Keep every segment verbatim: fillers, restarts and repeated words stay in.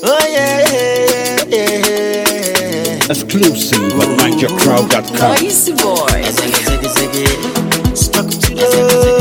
Oh yeah, yeah, yeah, yeah. Exclusive at Niger Crowd dot com. Noisy boy. Stuck to the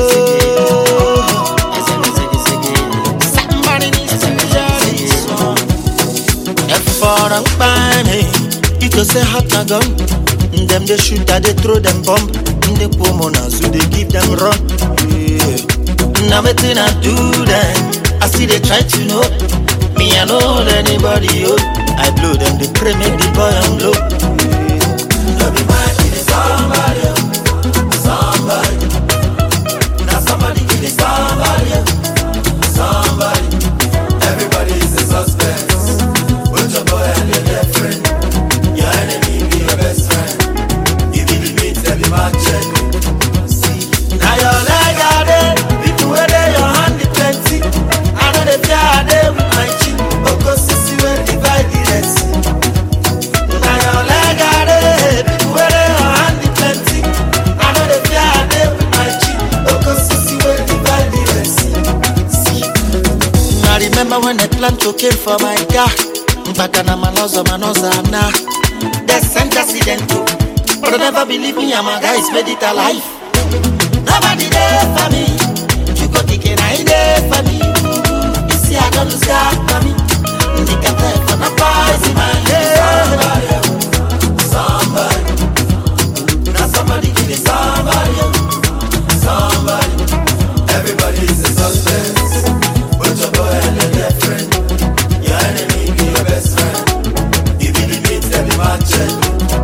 somebody needs to hear this song. If for a bang, you can say hot a gun. Them they shoot that they throw them bomb. They pull on us, so they give them run. Yeah. Now everything I do them, I see they try to know. Me I know anybody, oh. I blow them, they pray make the boy on low. Don't be mad, give it somebody, somebody. Now somebody give it somebody, somebody. Everybody is a suspect. Put your boy and your girlfriend. Your enemy be your best friend. If you be meet, tell him I check. See, now your leg are there. People where they your hand is plenty. I know they fear they with my cheek. Because see where divide the Red Sea. Now your leg are there. People where they your hand is plenty. I know they fear they with my cheek. Because see where divide the Red Sea. See. I remember when the plant came for my car. Mbakana manoza manoza na. They sent accident to. But I never believe me, I'm a guy's made it alive. Nobody there for me. You go thinking I there for me. You see I don't lose God for me. The captain for the boys in my head. Somebody, somebody. Now somebody give me somebody. Somebody. Everybody is a suspect. Put your boy and your girlfriend. Your enemy be your best friend. If you be meet, tell him I check.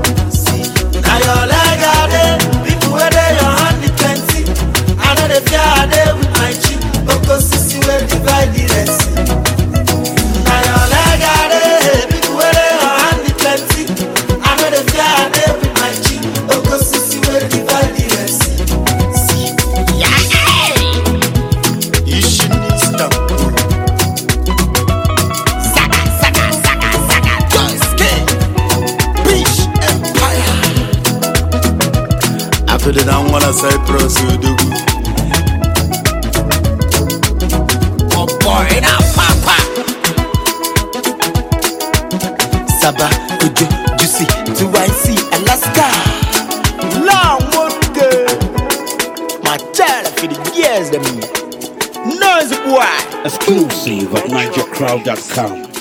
Now your leg are there, people where they your hand is plenty. I know they fear they with my cheek, because you see where divide the Red Sea. Now your leg are there, people where they your hand is plenty. I know they fear they with my cheek, because you see where divide the Red Sea. See, yeah, you shouldn't stop. Saga, saga, saga, saga, don't skate. Beach Empire. I feel it, I wanna say proceed. Oh boy, now papa. Saba, Kujo, Juicy, two I C, Alaska. Long work. My child, I feel the gears, them. Noise boy. Exclusive at Niger Crowd dot com.